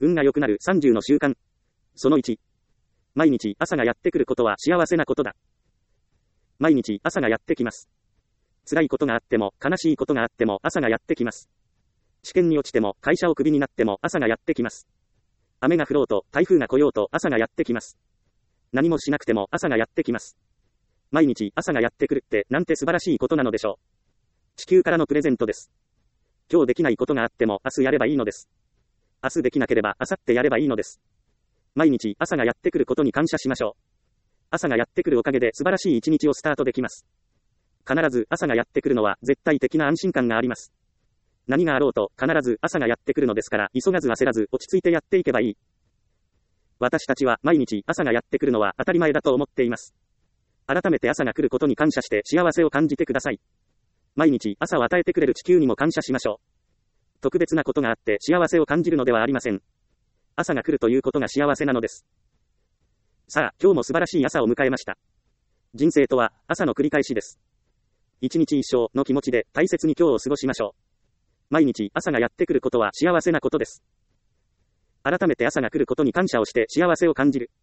運が良くなる30の習慣。その1。毎日朝がやってくることは幸せなことだ。毎日朝がやってきます。辛いことがあっても、悲しいことがあっても朝がやってきます。試験に落ちても、会社をクビになっても朝がやってきます。雨が降ろうと、台風が来ようと朝がやってきます。何もしなくても朝がやってきます。毎日朝がやってくるってなんて素晴らしいことなのでしょう。地球からのプレゼントです。今日できないことがあっても明日やればいいのです。明日できなければ明後日やればいいのです。毎日朝がやってくることに感謝しましょう。朝がやってくるおかげで素晴らしい一日をスタートできます。必ず朝がやってくるのは絶対的な安心感があります。何があろうと必ず朝がやってくるのですから、急がず焦らず落ち着いてやっていけばいい。私たちは毎日朝がやってくるのは当たり前だと思っています。改めて朝が来ることに感謝して幸せを感じてください。毎日朝を与えてくれる地球にも感謝しましょう。特別なことがあって幸せを感じるのではありません。朝が来るということが幸せなのです。さあ、今日も素晴らしい朝を迎えました。人生とは朝の繰り返しです。一日一生の気持ちで大切に今日を過ごしましょう。毎日朝がやってくることは幸せなことです。改めて朝が来ることに感謝をして幸せを感じる。